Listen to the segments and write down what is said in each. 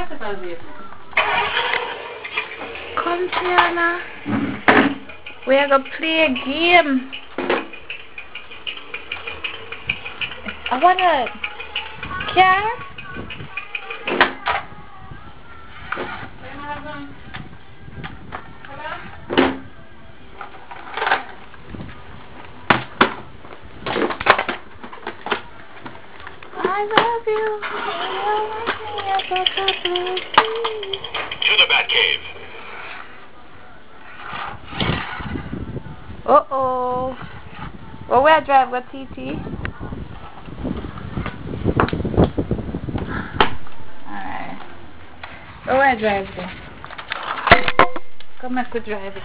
Come, Tiana. We are gonna play a game. I wanna car. I love you. To the Batcave. Uh-oh. Well, where I drive with TT? Alright. Well, where I drive then? Come I could drive it.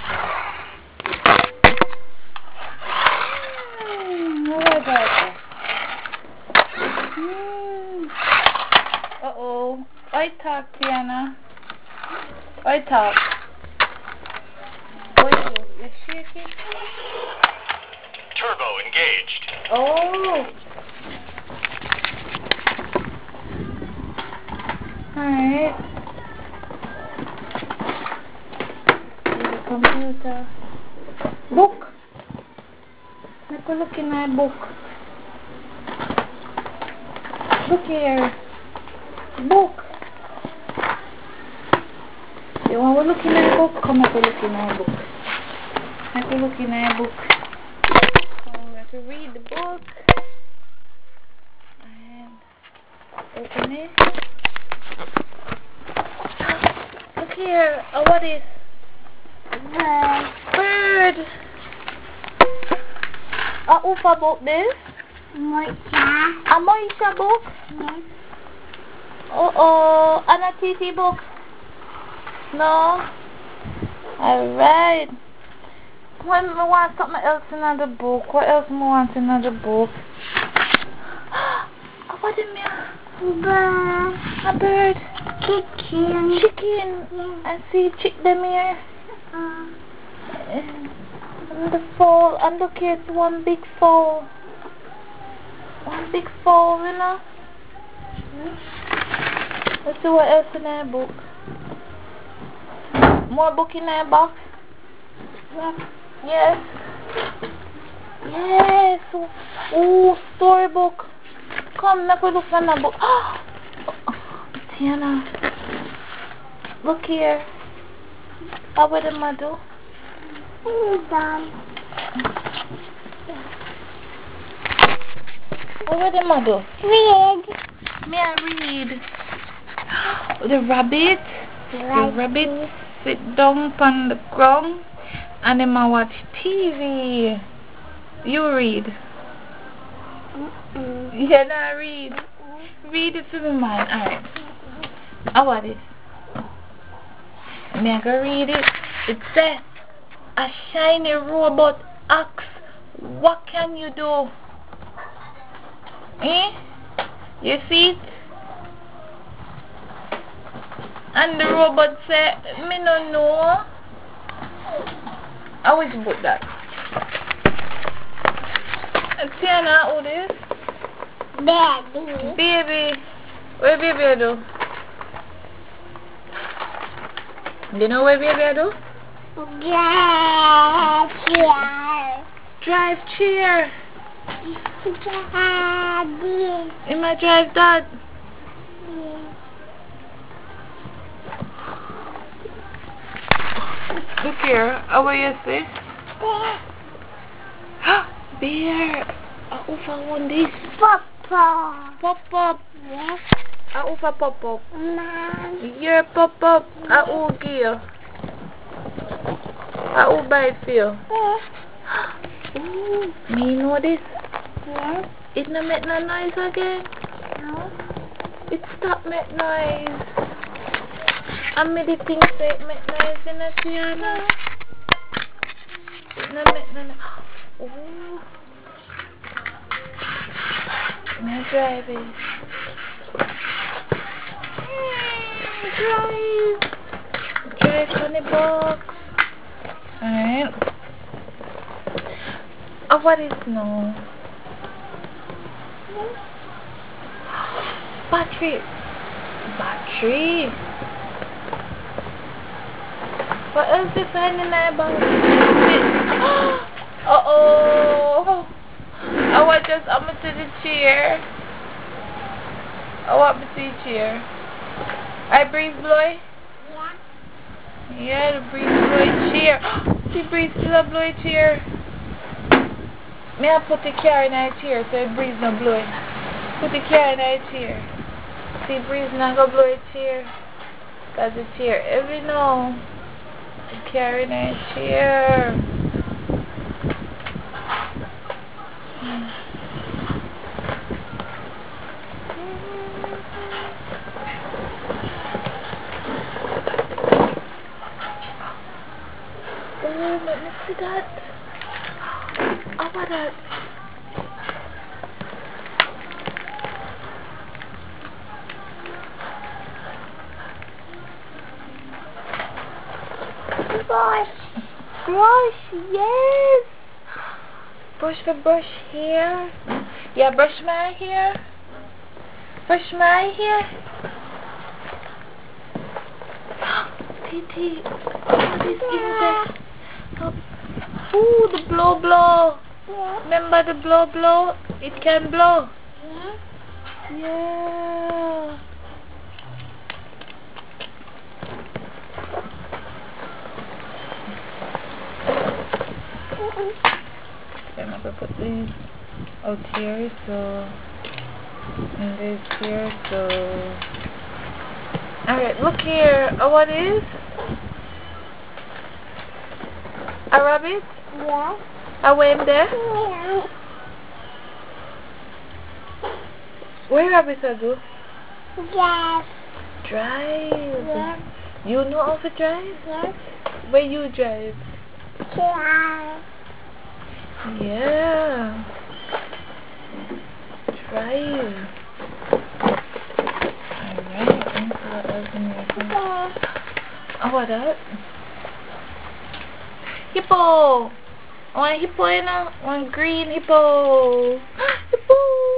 Where I drive it? Uh-oh. I talk, Tiana. I talk. What are you? You're shaking? Turbo engaged. Oh. Alright. The computer. Book. Let me look in my book. Look here. Book. You want to look in my book? Come up and look in my book. Let me look in my book. Come, let me read the book. And open it. Look here. What is? Bird. Ufa book this? Moisha. A Moisha book? Yes. Uh-oh. And a TT book? No? Alright. When I want something else in the book, what else I want in the book? What is it? Bird. A bird. Chicken. Chicken. Yeah. I see chick them here. And the fowl. And look here, it's one big fowl. One big fowl, you know? Let's see what else in that book. More book in that box? Yes. Yes. Yes. Oh, storybook. Come, let me look at that book. Tiana. Look here. How would I do? Done. What would I do? Read. May I read? The rabbit. The rabbit sit down on the ground and then I watch TV. You read. Yeah, now read. Read it to me, man. Alright. How about this? May I go read it? It says, a shiny robot asks, what can you do? Eh? You see it? And the robot said, me no know. I wish about that. Tiana, who this? Daddy. Baby. Where baby do? Do you know where baby do? Drive chair. Daddy. In my drive dad. Look here. How will you say? Bear. I found this. Papa. Pop up. Yes. I pop up. Mom. Here pop up. I give. I buy it for you. Ooh, me know this. Yes. It no make no noise again. No. It stop make noise. And me the thing say it make noise in the piano. It no make no noise. Ooh. Me drive it. Drive. Drive on the box. Alright. What is no? Battery. Battery. What else you finding in there about? Uh-oh. I want just up to the chair. I want me to the chair. I breeze blow? Yeah, the breeze blow chair. The breeze still blow chair. May I put the car in our chair so the breeze not blow it. Put the car in our chair. See, breeze not gonna blow it chair. Cause the chair every now. The car in our chair. Oh, let me see that. How about that? Brush. Brush, yes. Brush for brush here. Yeah, brush my hair. Brush my hair. Titi, what is in there? Ooh, the blow blow. Remember the blow blow? It can blow. Yeah. I'm gonna put these out here, so and this here, so. Alright, look here. Oh, what is? A rabbit? Yeah. A worm there? Yeah. Where rabbits are go? Yes. Drive. Yes. You know how to drive? Yes. Where you drive? Yeah. Yeah. Drive. Alright, let me see what else in here. Oh, what that? Hippo! I want a hippo, you know? I want a green hippo! Hippo!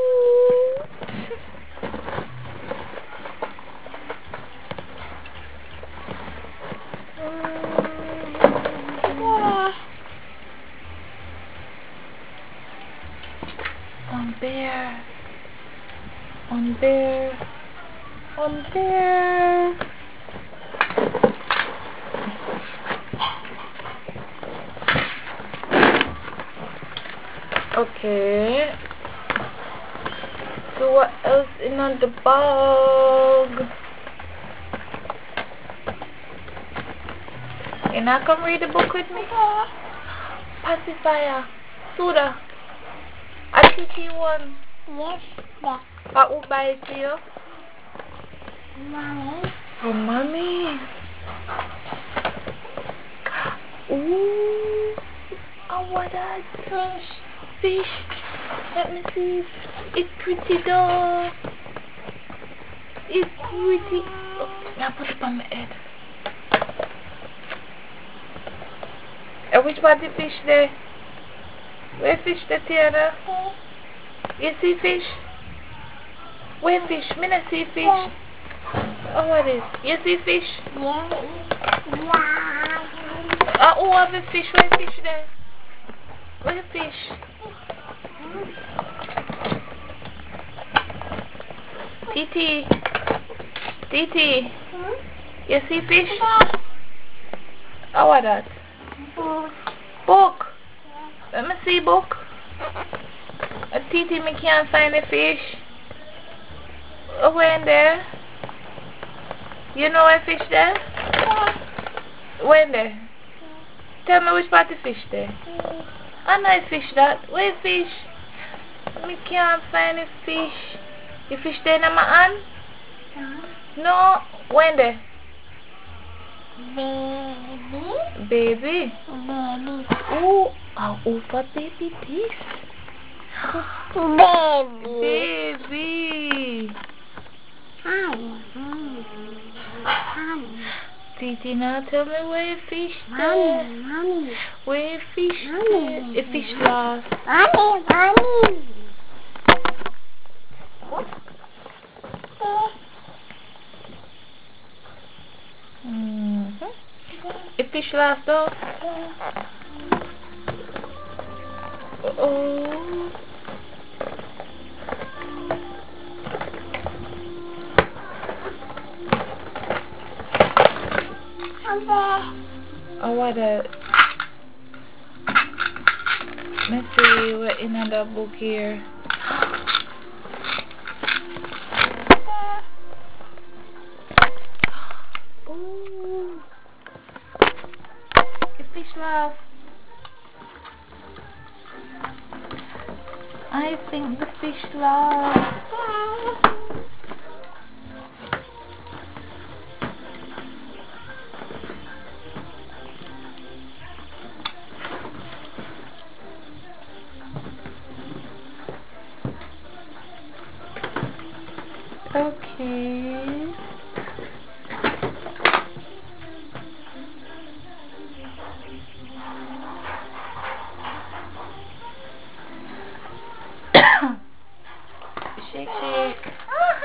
On bear. On bear. On bear. Okay. So what else in on the bag? You not come read the book with me? Pacifier. Soda. A TT1. Yes. Yeah. Who buy it to you? Mommy. Oh, mommy. Ooh. Oh, what that? Fish. Fish. Let me see. It's pretty though. It's pretty. Oh, now put it on my head. Which part the fish there? Where fish there, Tiana? You see fish? Where fish? Me not see fish. Oh, what is? You see fish? Yeah. Who have the fish? Where fish there? Where fish? Titi. Titi. You see fish? Oh, what that? Book. Let me see book. Titi, me can't find the fish. Oh, where in there? You know where fish there? Where in there? Tell me which part of fish there. I know fish that. Where fish? Me can't find the fish. The fish there in my hand? No. When there? Baby. Baby. Baby. Ooh. Oh, for baby this. Baby. Baby. Honey. Titi, now tell me where fish there. Mommy. Where fish Mommy. there? A fish lost. Mommy. fish laugh though? Oh. Oh, what a... Let's see what in the book here. Ooh. The fish laugh. I think the fish laugh. Okay. Shake, shake.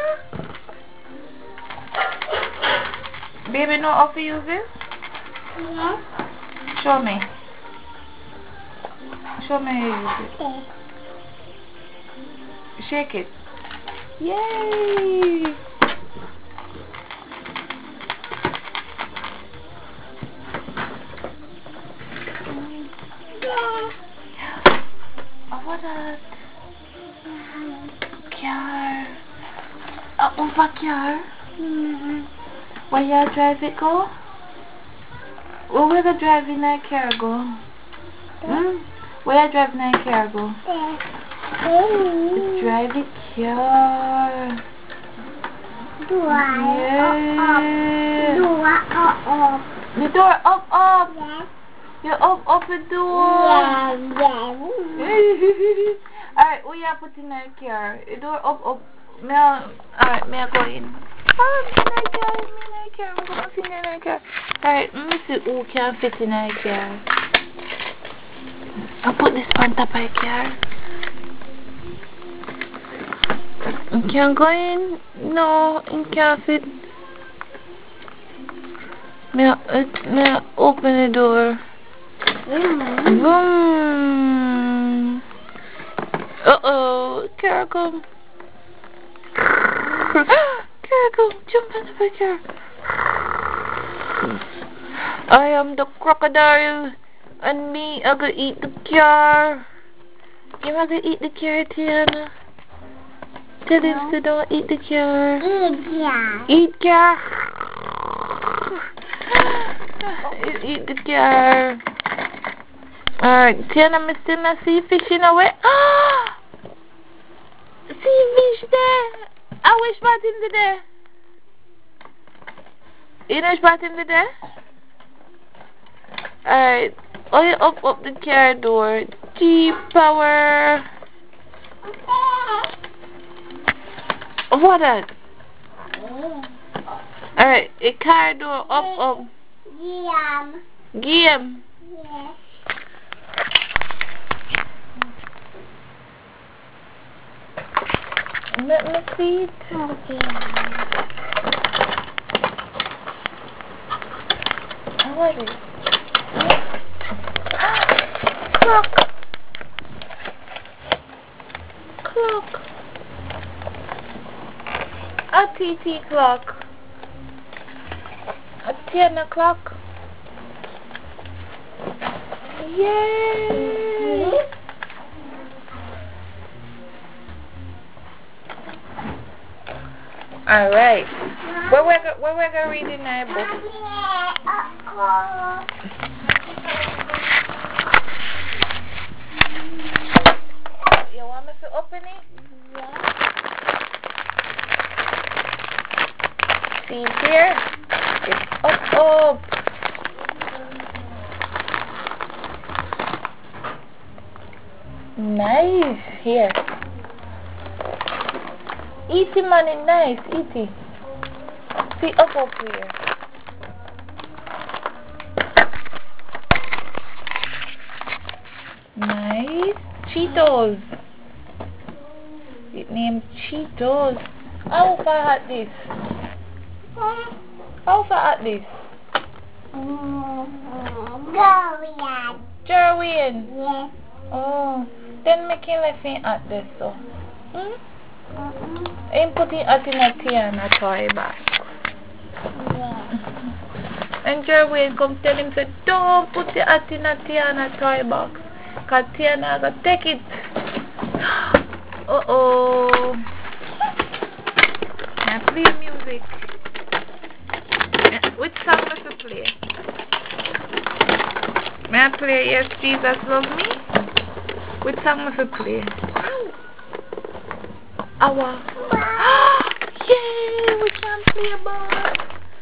Baby, know how to use it? Yeah. Show me. Show me how you use it. Okay. Shake it. Yay! Oh, what a car. Over car. Where you drive it go? Where the driving that car go? Where you driving that car go? Drive it car. Yeah. The door up. Yes. You up the door. Alright, we are putting that car. The door up. Alright, may I go in? Oh, me in that car. I'm going to fit in that car. Alright, let me see who can fit in that car. I'll put this on top of the car. You can't go in? No, you can't fit. May I open the door? Boom. Uh-oh, car come. Car come, jump out of the car. I am the crocodile, and me, I gonna eat the car. You want to eat the car, Tiana? Tell him to don't eat the car. Eat car. Eat the car. Alright, Tiana, I'm still not see fishing away. See fish there. I wish about him today. You know about him today? Alright, oh, you up the car door. G power. What that? Alright, a car door up. Game. Yes. Let me see it. Okay. What is it? Clock. A TT clock. A 10 o'clock. Yay! Alright. Where we're gonna read in our book? You want me to open it? See here? It's up. Nice. Here. Easy money, nice, easy. See up here. Nice. Cheetos. It named Cheetos. How far at this? How far at this? Dorian. Jerwin. Yes. Oh. Then make him left him at this so. Hmm? Mm-mm. Him put him at in a Tiana toy box. Yes. And Jerwin come tell him say, don't put the at in a Tiana toy box. Cause Tiana gonna take it. Uh-oh. Now play music. Which song must I play? May I play Yes Jesus Love Me? Which song must I play? Our yay! Which one play about?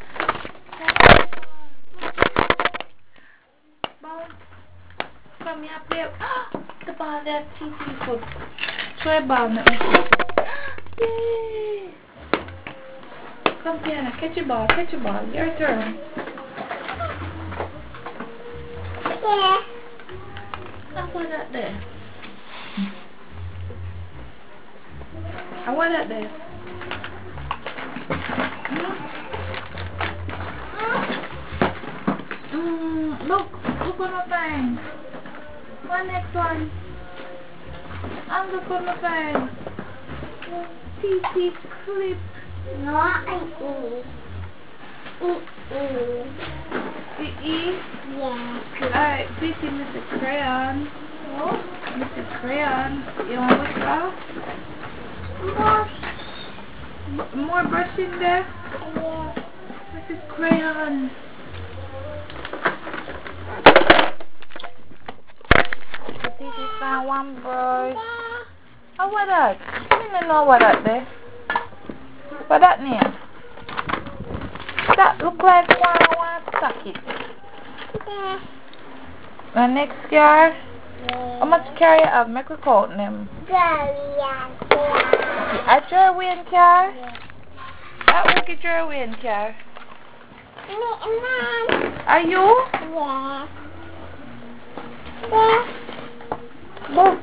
Come here, play. The ball there, TT foot. Try ball now. Yay! Come Tiana, catch a ball, catch a ball. Your turn. Yeah. I want that there. I want that there. Look on my phone. What next one? I'm look on my phone. TT clip. No, an E. E. Yeah. Alright, TT Mr. Crayon. What? Mr. Crayon. You want which one? More brush in there? Yeah. Mrs. Crayon. This is my one brush. Oh, what that? I don't know what that there. What that name? That look like one socket. Yeah. The next car. Yeah. How much car you have? Make we count them. Dorian. A Jerwin car? Yeah. That look a Jerwin car. Mom. Are you? Yeah. Yeah. Book.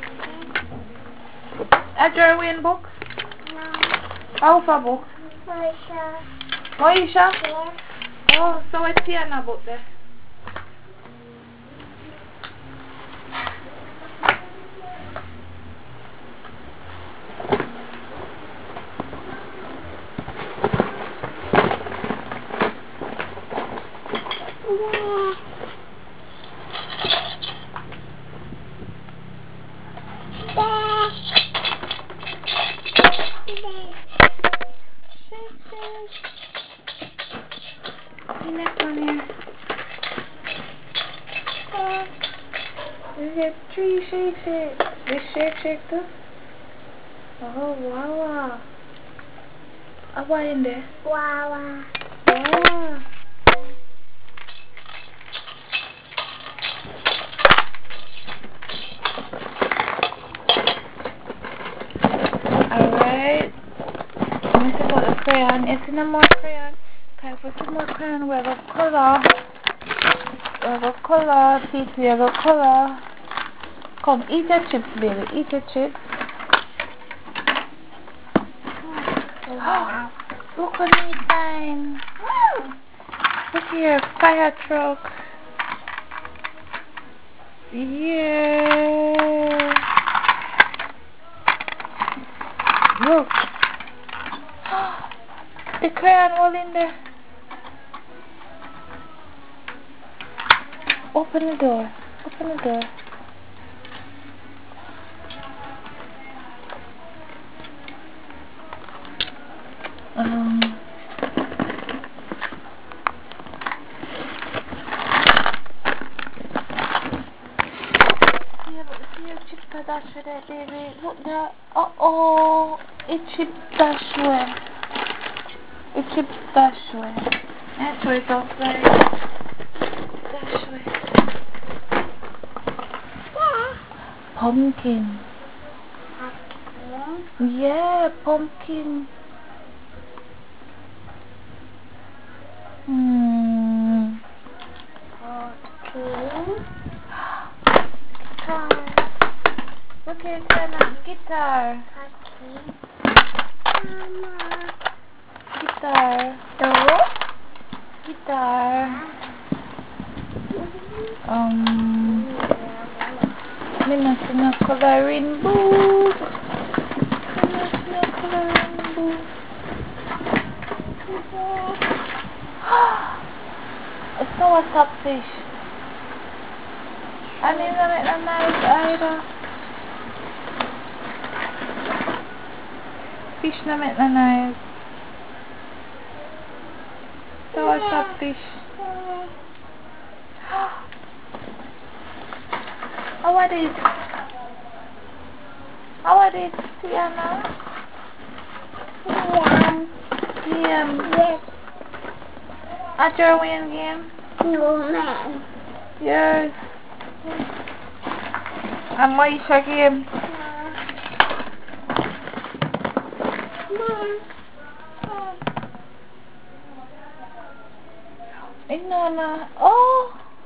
A Jerwin book? No. How for book? Moisha. Moisha? Yeah. Oh, so it's Tiana book there. The next one here. Is it three shake? This shake too? Oh, wow. What in there? Wawa. Wow. Alright. Let me see about the crayon. Is there no more crayon? Can I put some more crayon? We have a color. TT, we have a color. Come, eat your chips, baby. Eat your chips. Wow. Look at me fine. Look here, fire truck. Yeah. Look. The crayon all in there. Open the door. Open the door. See your chip dash with that, baby. Look there. Uh-oh. It chip dash way. It chip dash way. That's where it's outside. Dash way. Pumpkin. Yeah, pumpkin. Guitar. Look here, Tiana. Guitar. Mama. Guitar. Do? Guitar. Me not see no coloring book. Me not see no coloring book. It's not a stockfish. And it's not make no nice either. Fish not make no nice. So a stockfish. How are these? How are these, Tiana? Yeah. At your win game? No, man. Yes. And Maisha game? Inona. Oh.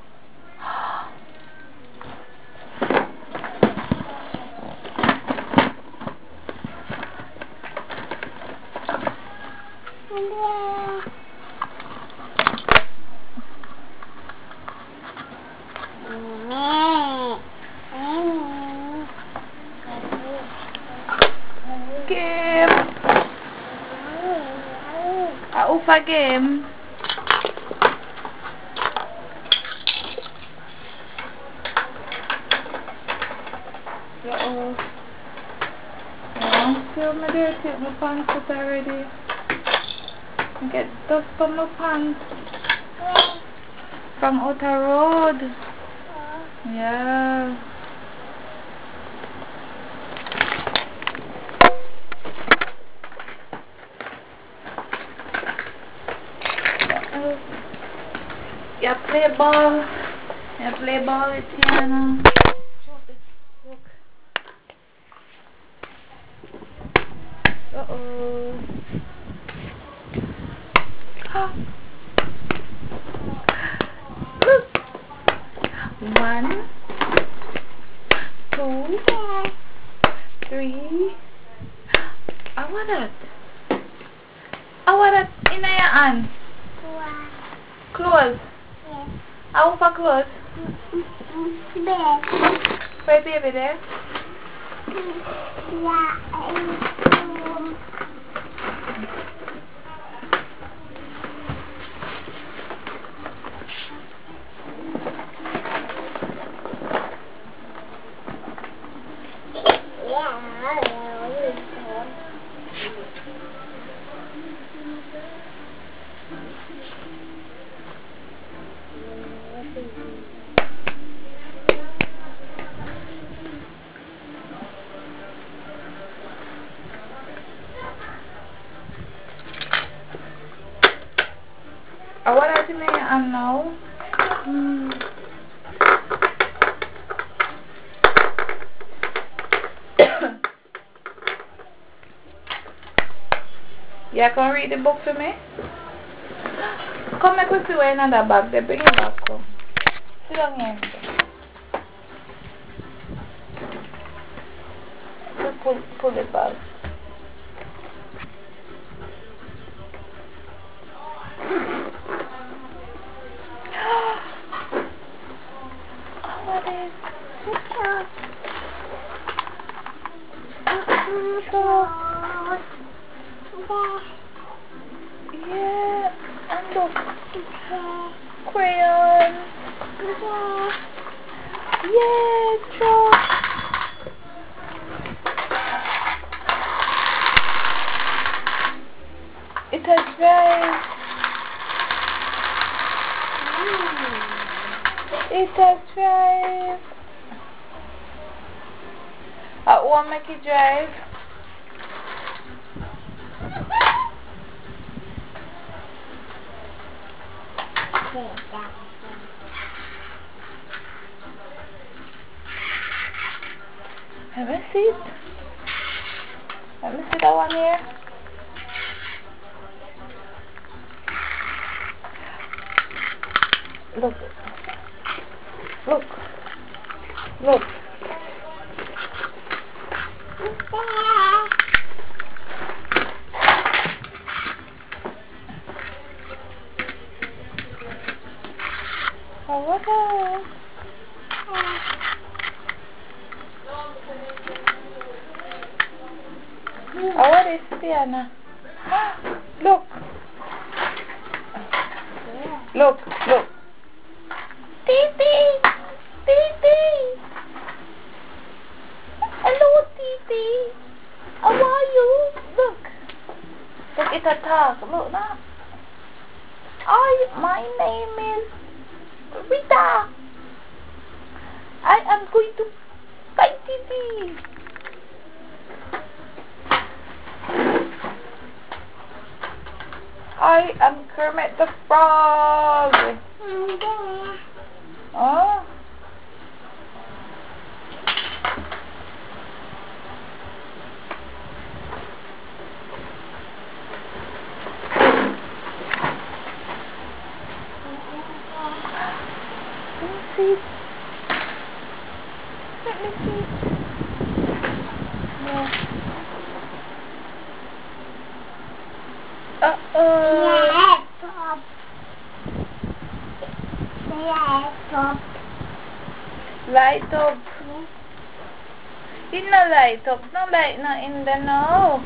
Game. Ufa game. Uh-oh. Yeah, still my there, take my pants out already. Get dust on my pants. From outer road. Yeah. You play ball. You play ball with Tiana. Look. Uh-oh. Look. 1, 2, 3. How was that? How was that in your hand? Close. How far close? Where baby there? I want to make it now. You can read the book to me? Come make we see where another bag. They bring it back. Come. Sit down here. Just pull it back. What is yeah, and look, crayon. Yeah, chalk. It has dried. It has dried. I want to make it drive. Let me see it. Let me see that one here. Look. Look. Look. Oh, what the? Oh, what is Tiana? Look. Look, look. Titi! Titi! Hello, Titi. How are you? Look. Look, it attack. Look now. My name is Rita. I am going to fight Titi. I am Kermit the Frog. Oh. Let me see. Let me see. Yeah. Laptop. Laptop. Light up. It no light up. No light no in the no.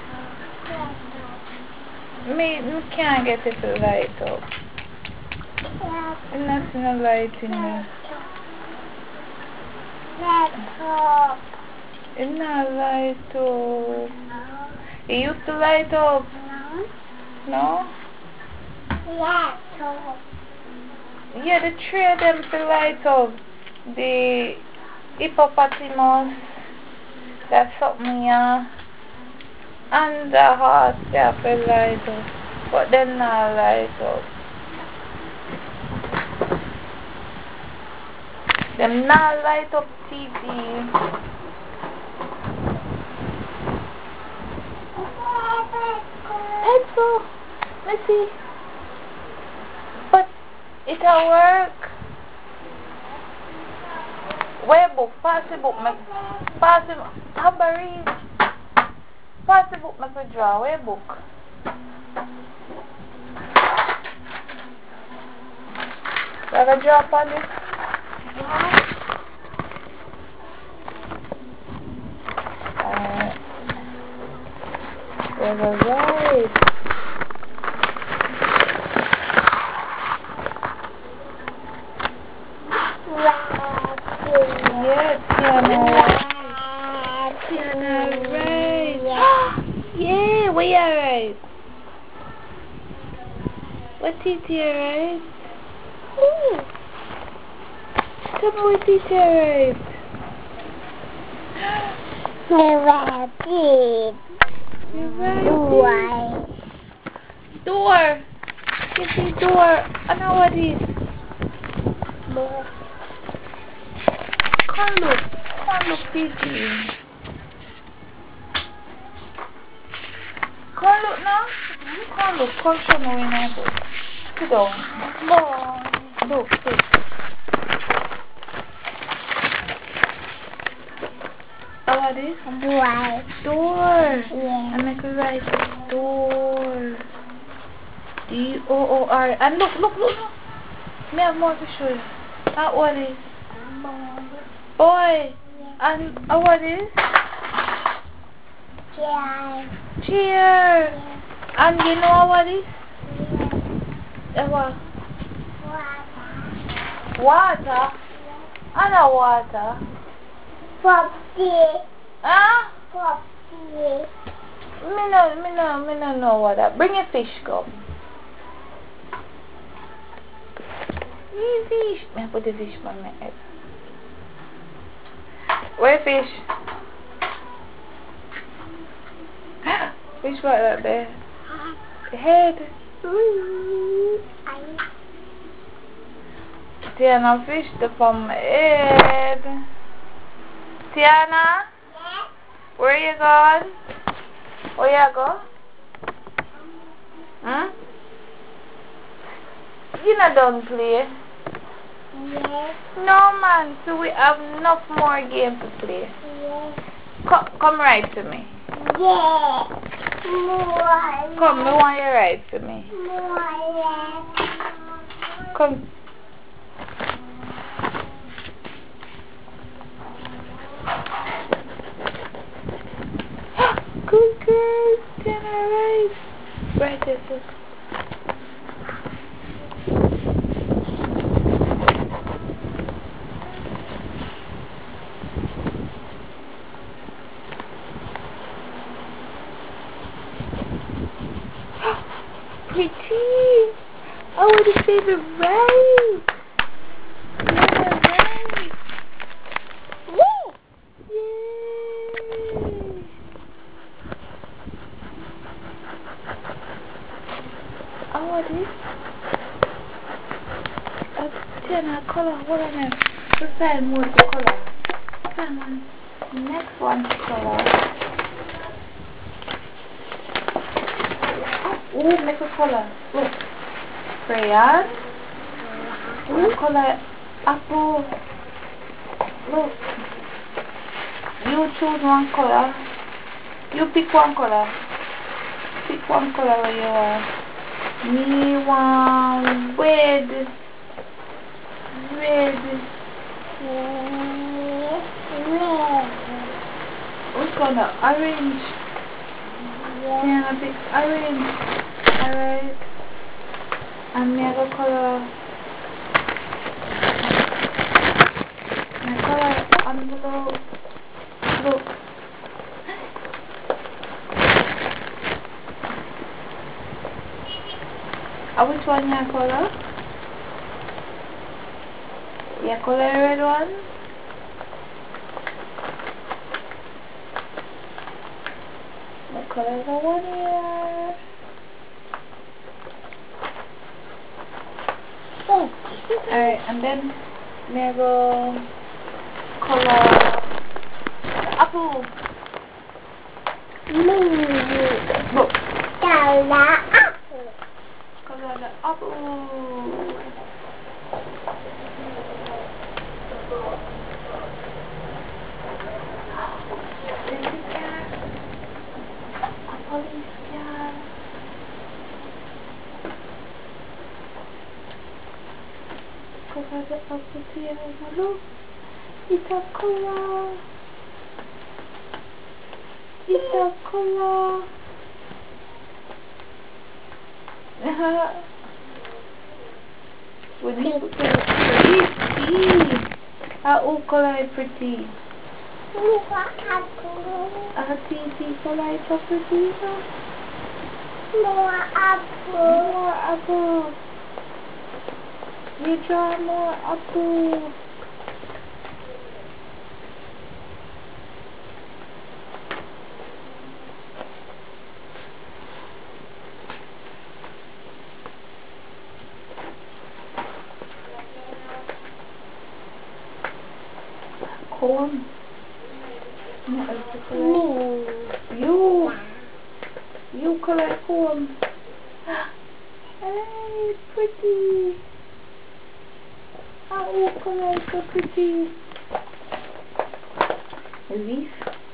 Me can't get it to light up. There's no light in there. Laptop. It's not light up. It used to light up. No? Laptop. Yeah, the three of them to light up. The hippopotamus, that's something, yeah. And the horse, they have to light up. But they're not light up. Them not light up TV. Pencil. Let's see. But it'll work. Where book? Pass the book. Pass the book. Tabaris. Pass the book. Make me draw. Where book? I can draw upon this. There's a right. Yes, Tiana, right. Tiana, right. Yeah, we are right. What is here, right? Tell me what is here, right? Rabbit. Right. Door. You see door. I know what it is. Come look, Titi. Come look now. Come show me where I go. Sit down. Look, sit. What is this? Door. Yeah. I make it right. Door. D-O-O-R. And look. Me have more to show you. What is? Boy. And what is? Chair. And you know what is? What? Water. And a water. Puppy. Huh? Puppy. Me no know what that. Bring a fish come. Fish. Me put the fish on my head. Where fish? Fish right up there. Head. Tiana fish the from head. Tiana? Where you going? Where you go? You not done play? Yes. No man, so we have enough more game to play. Yes. Come right to me. Yeah. Come, me want you right to me. Come. this is. Pretty! Oh, the favorite right! Yeah, right! Yay! Oh, what is? Turn color, hold on there. Let's find more the color. Find one. Next one color. Oh, make a color. Look. Crayon. One color apple. Look. You choose one color. You pick one color. Pick one color where you want. Me want red. Red. Which color? Orange. Yeah, I pick orange. Alright. And me I go color. My color envelope. Look. Which one you color? You color the red one? I color the one here. Oh. Alright, and then me go color apple. Look. Color apple. Color the apple. Police car. Color the apple here. Look. It's a color. It's a color. When you put pretty. Oh, color is pretty. Titi color is so pretty. More apple. More apple. You draw more apple. Corn. You color corn. Hey, pretty. Oh, color so pretty. Leaf.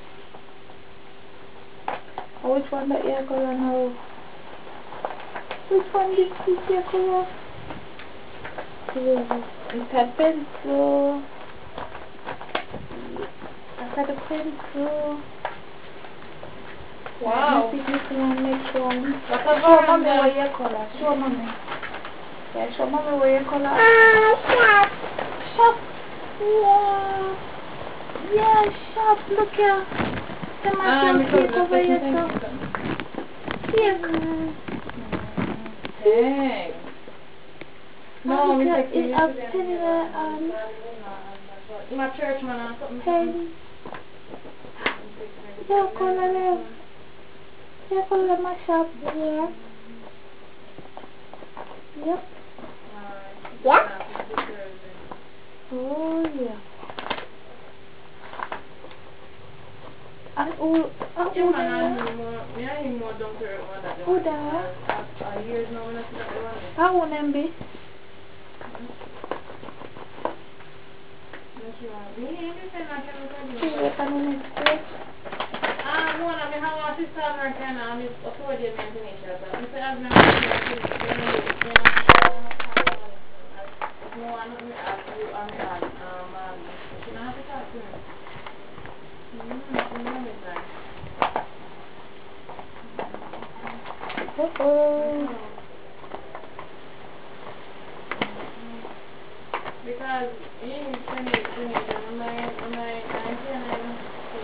Oh, which one that you color now? Which one this is your color? It's a pencil. I got a pencil. Wow. This one, next one. What Show mommy where your color. Show mommy. Yeah, show mommy where your color. Shop. Shop. Yeah. Yeah, shop. Look here. Come on, take over yourself. Here. Thanks. No, me look take here. you I'm to telling you, my church man or something. pen. Your color there. Your color my shop. Yeah. Yep. Yep. Oh, yeah. And all, Yeah, man, I need more down to earth than who that? years now, when I see that they want it. How old them be? That's right. Me, anything I can tell you. See what I'm in school. One of me, how I see Southern Canada, I'm afford you maintenance. I'm saying I've never seen no, I'm not you, I'm you know how to talk to me. Uh-oh. Because you need to finish and my 19 and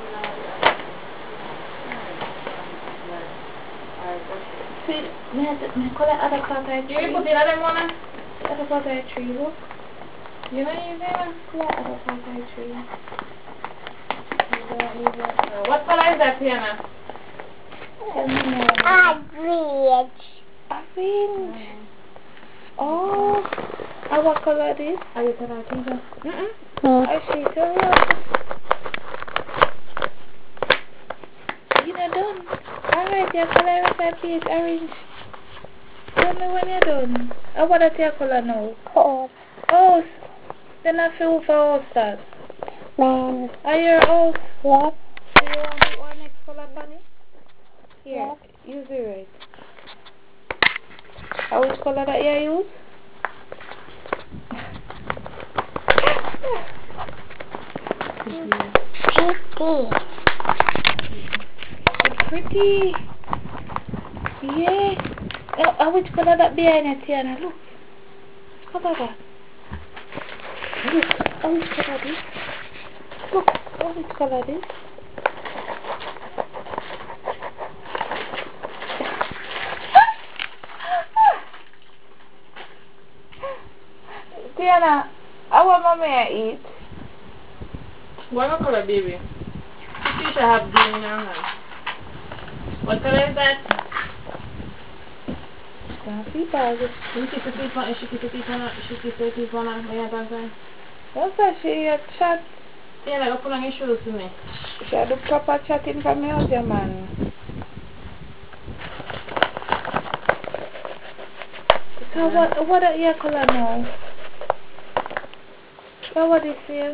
See, me call it other part of you tree. put it on them one? Other part of tree, look. You know you there? Call it other part of tree. What color is that piano? Tell me more. Orange. Orange. Oh. And what color this? Are you telling me? I see it. You not done. Alright, your color is a page orange. Tell me when you're done. And what is your color now? Cold. Oh, then I feel for all stars. Man. Are your house? Yes. Do you want to put one next color on it? Here, use it right. Which color that you use? Pretty. Pretty. Yeah. Which color that behind it, Tiana? Look. What color that? Look. Which color this? Look. Which color this? Tiana, I want mommy eat. What color, baby? You should have green in your hand. What color is that? Coffee bag. You keep the teeth on, she keep the teeth on, she keep the teeth on, what you have to What's that? She a chat. Yeah, like, put on your shoes to me. She had a proper chatting from your husband, man. So what are your color now? So what is it?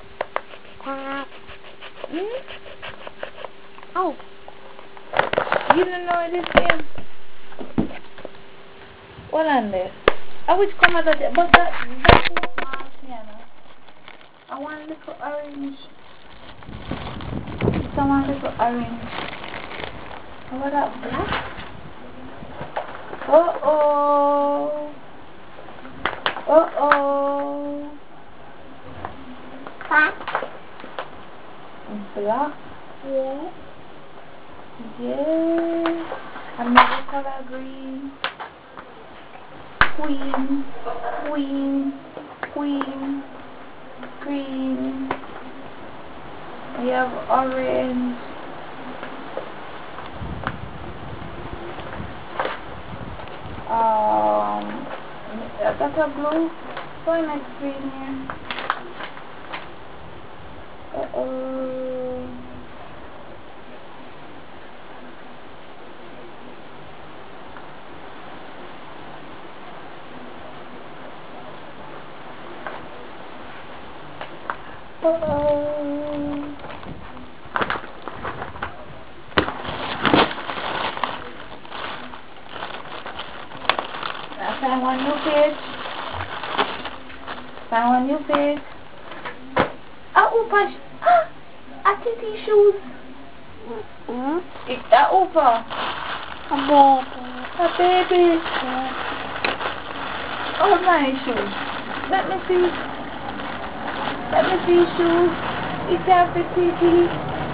Oh. You don't know it is here? What on there? I which color that but that's not smart, Tiana. I want a little orange. I want a little orange. And what that black? Uh-oh. Uh-oh. Black. Black? Yeah. Yeah. Another color green. Queen. Queen. Queen. Green. We have orange. That's a blue. Why next green here? Uh-oh. Uh-oh. I found one new page. Found one new page. Upa. A titty shoes. It's a Upa. A baby. A baby. Oh, my shoes. Let me see. Let me see shoes. It's a titty.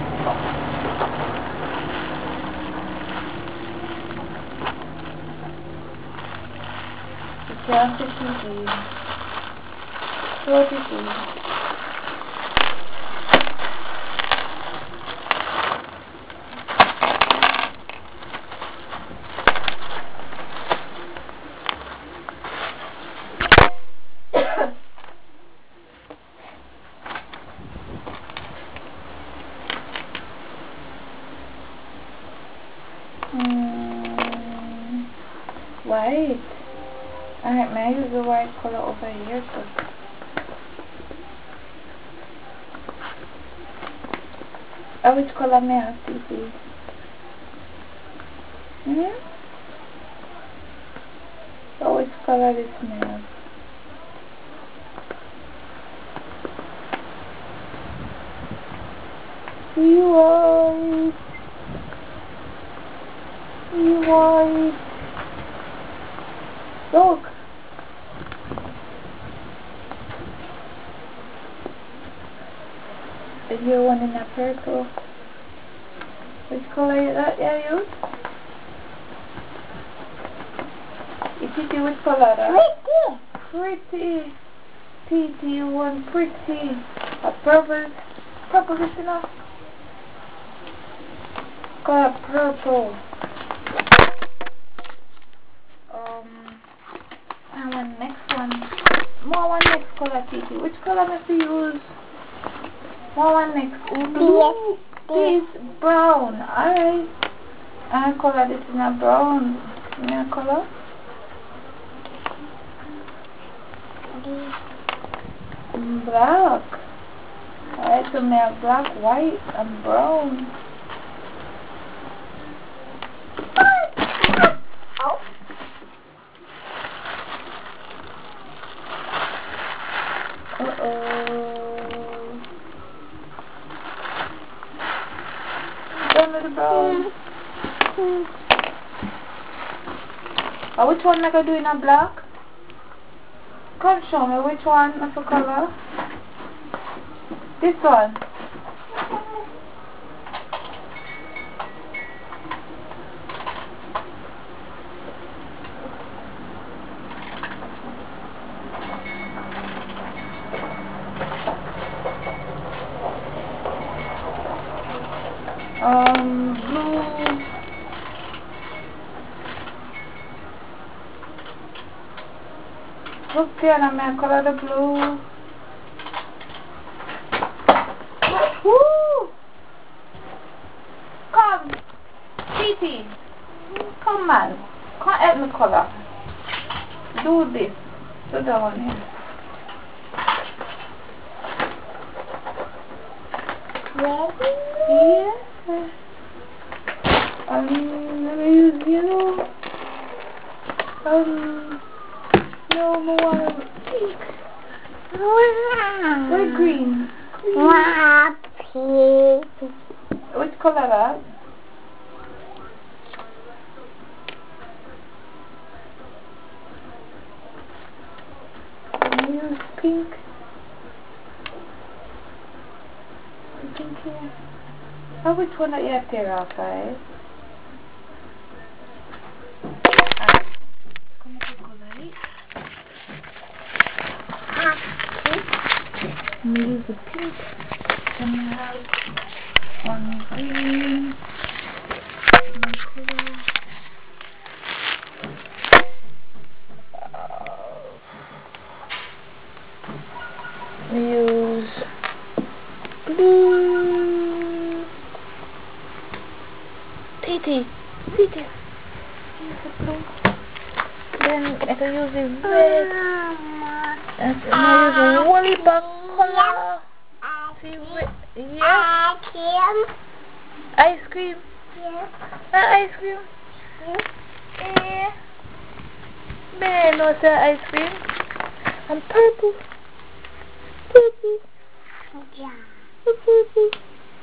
It's a titty. So titty. White. Alright, may I use the white color over here first? Which color may I have, Titi? Which color is may I have? White. White. Look. your one in a purple. Which color is that you use? Titi, which color that? Pretty. Titi, you want pretty. A purple. Purple is enough. Color purple. And one next one. More one next color, Titi. Which color must we use? More one next. Blue. This brown. Alright. And color this in a brown. Give me a color. Black. Alright, so we have black, white, and brown. Done with the brown. Which one am I going to do in a black? Come show me which one of the color. This one. Blue. Okay, and I'm going to color the blue. Woo! Come, Titi. Come, man. Come help me color. Do this. Do that one here. Ready? Yeah. I'm gonna use yellow. No more pink. Or green. Which color that? Can you use pink? Pink here. Oh, which one that you have there off, right? I'm going to use the pink. Then we have one green. One color. We use blue. Titi. Titi. Use the blue. Then I can use the red. And I use a woolly back color. See red. Yeah. Ice cream. Yeah. Ice cream. Yeah. Man, no say ice cream. And purple. Purple. Yeah. Purple.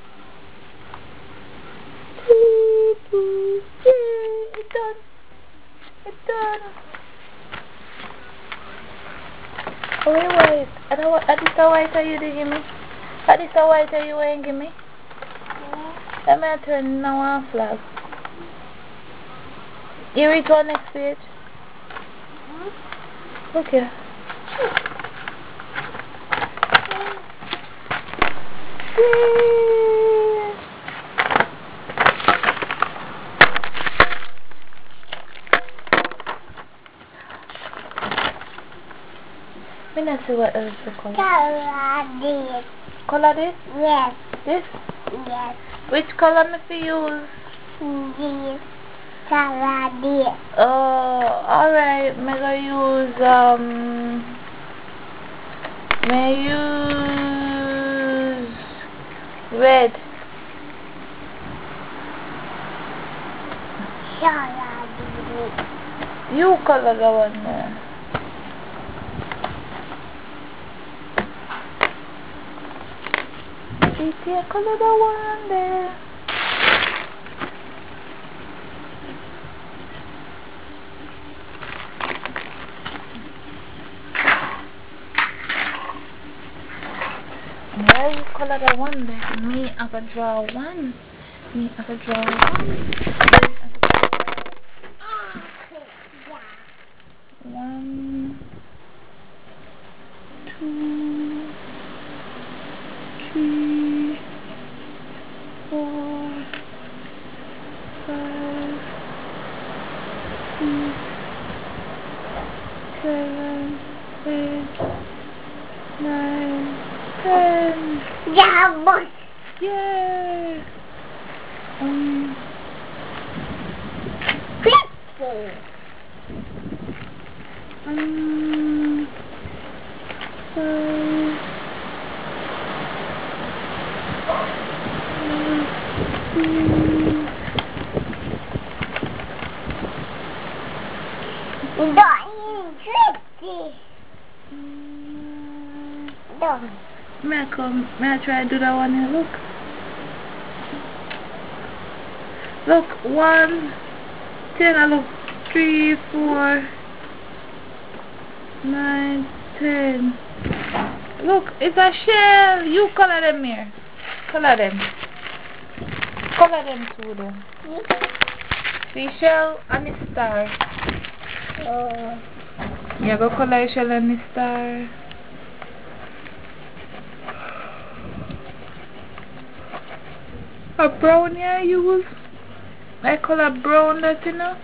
Purple. Yeah, it's done. It's done. Oh, wait, wait. At this white are you give me? At this white are you going to give me? Let me turn now on flag. You read on next page? Okay. Let me see what else to color. Color this. Color this? Yes. This? Yes. Which color must we use? This. Color this. Oh, alright. I'm gonna use, may use red. Color this. You color the one there. See, I color the one there. Now you color the one there. Me, I can draw one. Me, I can draw one. One, two, three, 4, 5, 6, 7, 8, 9, 10. Yeah, boy. Yeah. Fifty. 5, 6. Drawing 50. Done. May I try to do that one here? Look. Look, 1, 10, look. 3, 4, 9, 10. Look, it's a shell. You color them here. Color them. Color them too then. See shell and the star. Yeah, go color your shell and the star. A brown yeah use. I color brown that you know.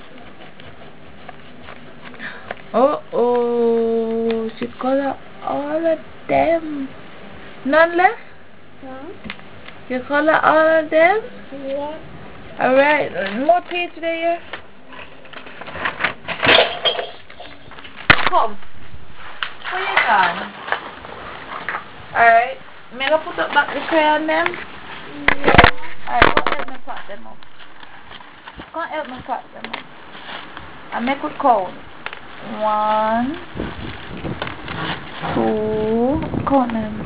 Oh, she color all of them. None left? No. You color all of them? Yes. Alright, more page there. Come. Where you gone? Alright. May I put up back the crayon them? Alright, go help me pack them up. Go help me pack them up. And make a count. 1, 2, count them.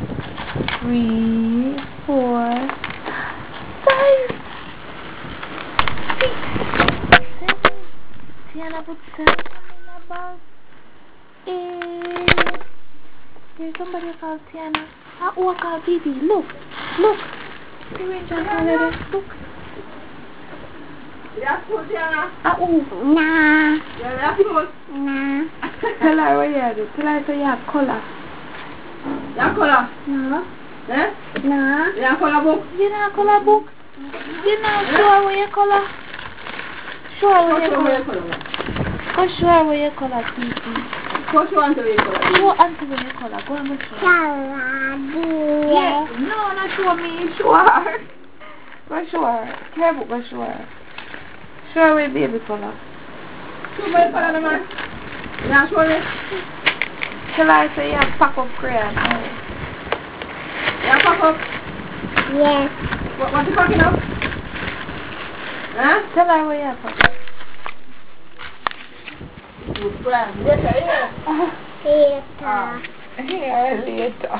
3, 4, 5, 6, 7. Tiana put 7 in the bag. 8. There's somebody called Tiana. Oh, I call Bibi. Look. The range I call her. Look. Yeah, food, Tiana. Nah. Yeah, food. Nah. Tell her what you do. Tell her so you have color. Yeah, color. No. Eh? No. Yeah, color book. You know color book? You know show her where you color? Show her where you color. Go show her where you color, Titi. Go show until you color. Show Auntie where you color. Go and go show her. Yeah. No, not show me. Show her. Go show her. Care book, go show her. Show her where baby color. Show me color, the man. Yeah, show me. Tell her say you have pack of crayon. Yeah, pack up. Yes. What you packing up? Huh? Tell her where you have pack. Good friend. Yes, Later. Yeah, later.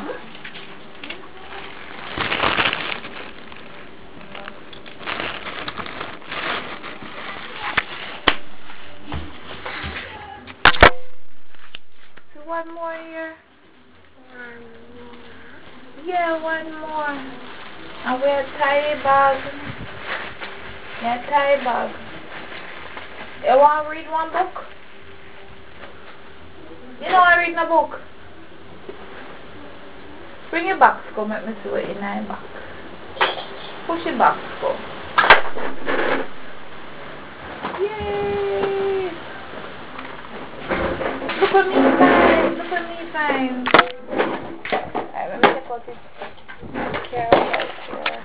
So one more here. Yeah, one more. And wear a tie bag. Yeah, tie bag. You want to read one book? You know I read a book. Bring your box, go make me see what in your box. Push your box, go. Yay! Look at me fine, look at me fine. Alright, let me take out this carrot right here.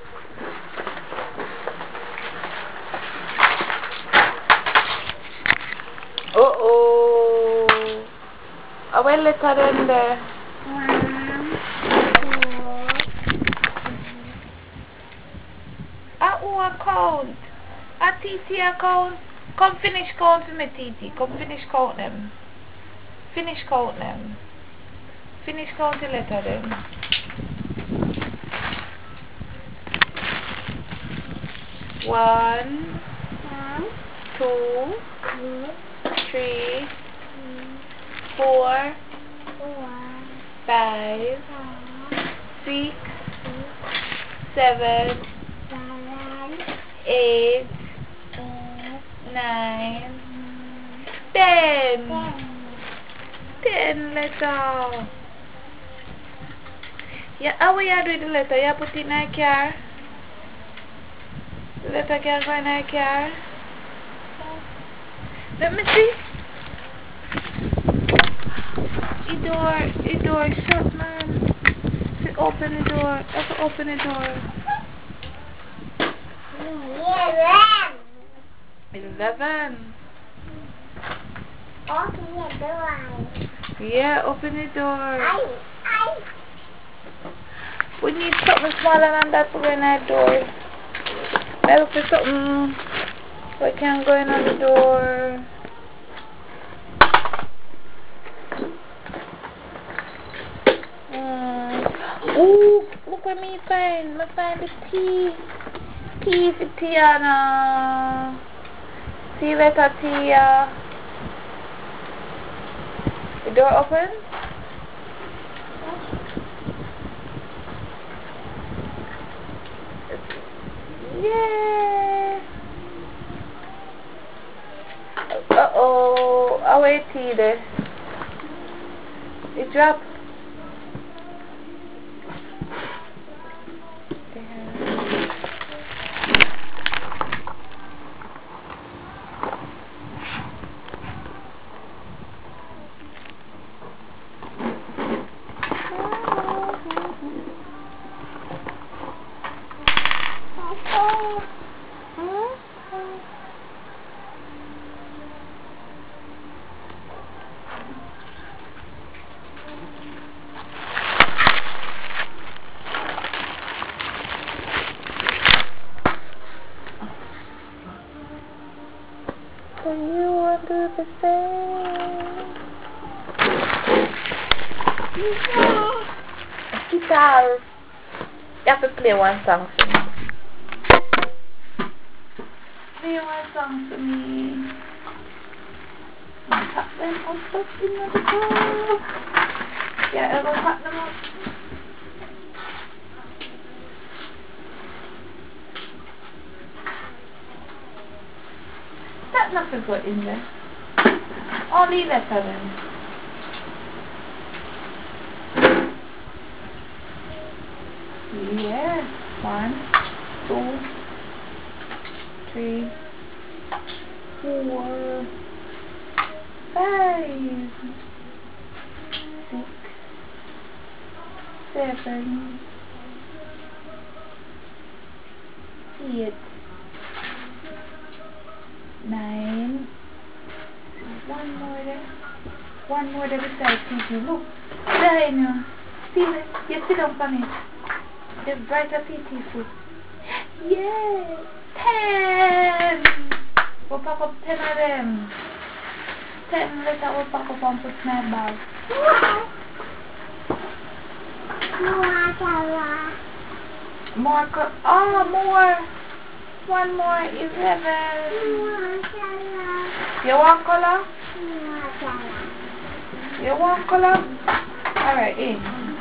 Uh-oh. I will let her in there. 1, 2. Account. A TT account. Come finish count for me, TT. Come finish count them. Finish count them. Finish count the letter them. 1, 2, 3, 4, 5, 6, 7, 8, 9, 10. 10 letter. Yeah, how you do the letter? You put it in a car? The letter can go in a car? Let me see. The door shut, man. So open the door. I have to open the door. 11. Open the door. Yeah, open the door. We need something smaller than that to go in that door. Maybe for something we can go in on the door. Ooh, look what me find. I find the T. T for Tiana. T letter T. The door open? Yeah. Uh-oh. I'll wait T there. It dropped. So you want to do the same? Guitar. You have to play one song for me. Play one song for me. Pop them up in the car. Yeah, I'll go pop them up. That nothing got in there. Only letter then. Yeah. 1, 2, 3, 4, 5, 6, 7, 8, 9. One more there. One more there beside TV. Look. There you know. See it? You sit down on it. There's brighter PT food. Yeah. 10. We'll pack up 10 of them. 10 later we'll pack up and put in my bag. More. Oh, more. One more. 11. You want color? You want color? Alright, in.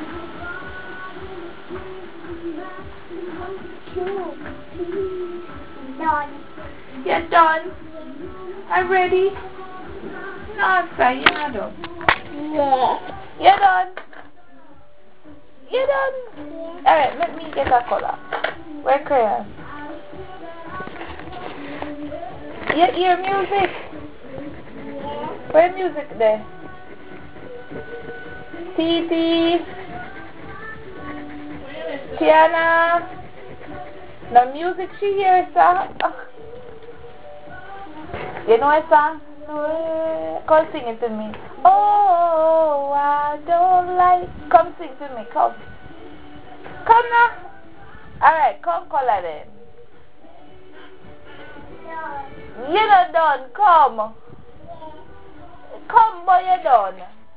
Done. You're done? I'm ready? No, sir, you're not done. Yeah. You're done? You're done? Alright, let me get a color. Where crayon? You hear music? Where music there? Titi, Tiana. The music she hears, sir. You know a song? Come sing it to me. Oh, I don't like. Come sing to me, come. Come now. Alright, come color then. You're not done, come. Come, boy, you're done.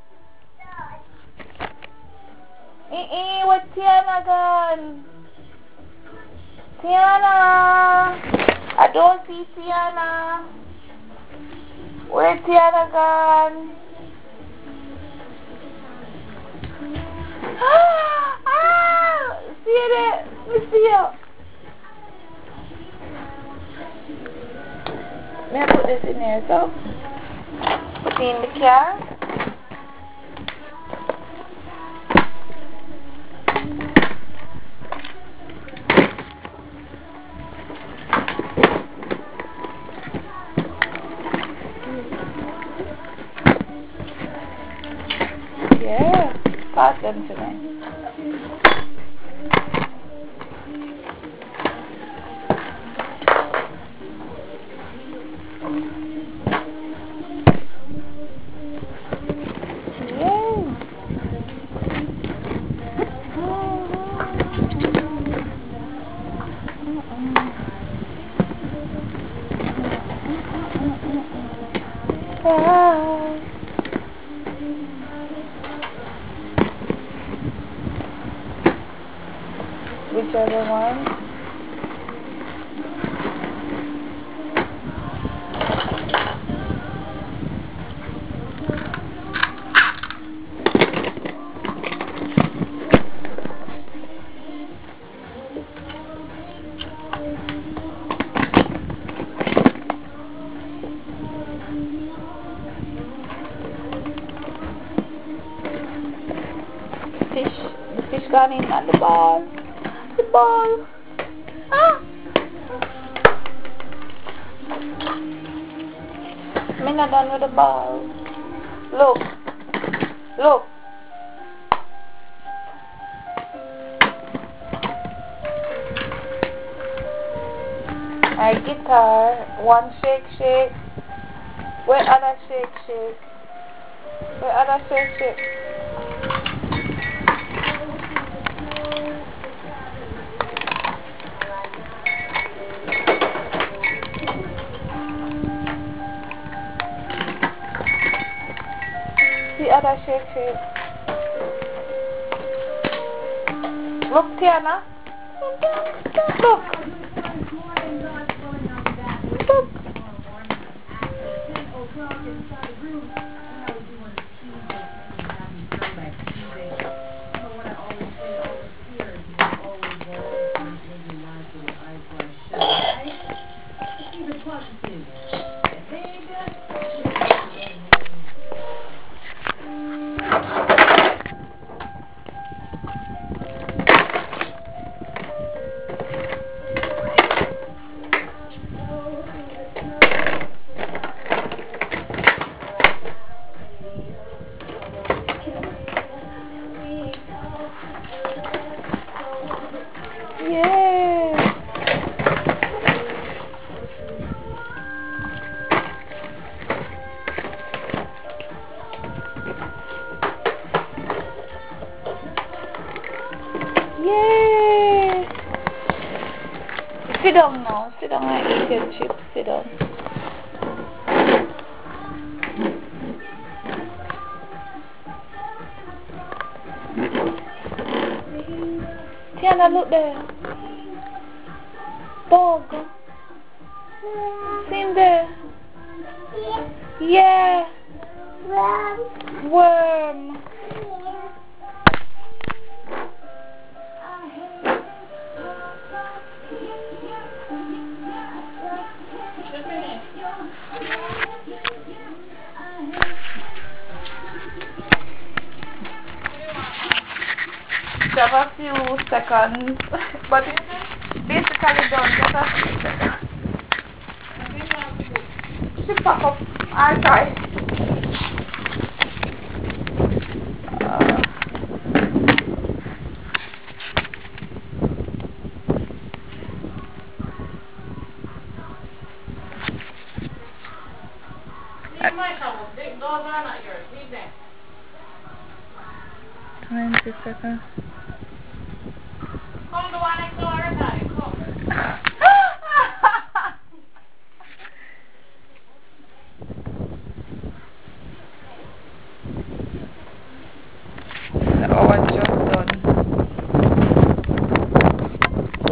What Tiana gone? Tiana! I don't see Tiana. Where Tiana gone? Ah! in there, so put it in the car. Yeah, pass them to me. Whichever one. The fish gone in at the ball. The ball. Ah! I'm not done with the ball. Look. Look. Alright, guitar. One shake, shake. Where other shake, shake? Where other shake, shake? The other shake, shake. Look, Tiana. Look. Look. Yeah. Yeah. Sit down now. Sit down and eat your chips. Sit down. Tiana, look there. Dog. See him there? Yeah. Worm. Just a few seconds, but it's basically done. Just a few seconds. She pack up. I'll try. Those are not yours. Leave them. 20 seconds. Come to one next door, come.